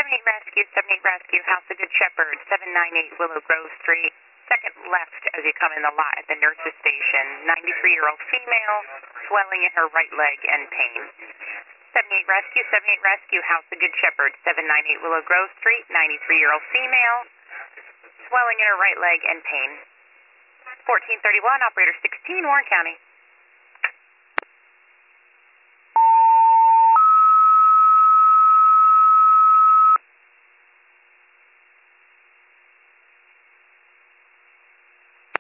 78 Rescue, House of Good Shepherd, 798 Willow Grove Street. Second left as you come in the lot at the nurse's station. 93-year-old female, swelling in her right leg and pain. 78 Rescue, House of Good Shepherd, 798 Willow Grove Street. 93-year-old female, swelling in her right leg and pain. 1431, Operator 16, Warren County.